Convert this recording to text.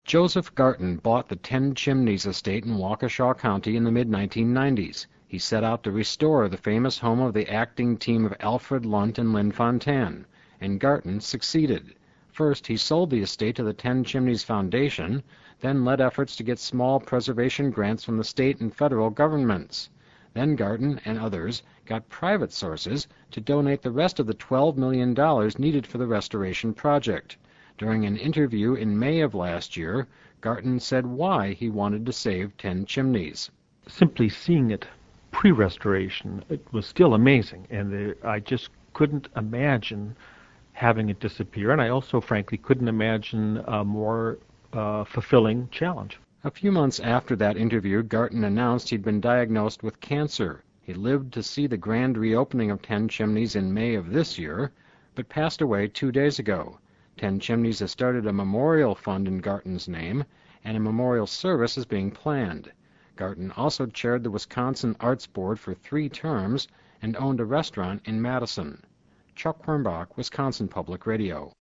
Joseph Garton bought the Ten Chimneys estate in Waukesha County in the mid-1990s. He set out to restore the famous home of the acting team of Alfred Lunt and Lynn Fontanne, and Garton succeeded. First, he sold the estate to the Ten Chimneys Foundation, then led efforts to get small preservation grants from the state and federal governments. Then Garton and others got private sources to donate the rest of the $12 million needed for the restoration project. During an interview in May of last year, Garton said why he wanted to save Ten Chimneys. Simply seeing it pre-restoration, it was still amazing, and I just couldn't imagine having it disappear, and I also, frankly, couldn't imagine a more fulfilling challenge. A few months after that interview, Garton announced he'd been diagnosed with cancer. He lived to see the grand reopening of Ten Chimneys in May of this year, but passed away 2 days ago. Ten Chimneys has started a memorial fund in Garton's name, and a memorial service is being planned. Garton also chaired the Wisconsin Arts Board for 3 terms and owned a restaurant in Madison. Chuck Hornbach, Wisconsin Public Radio.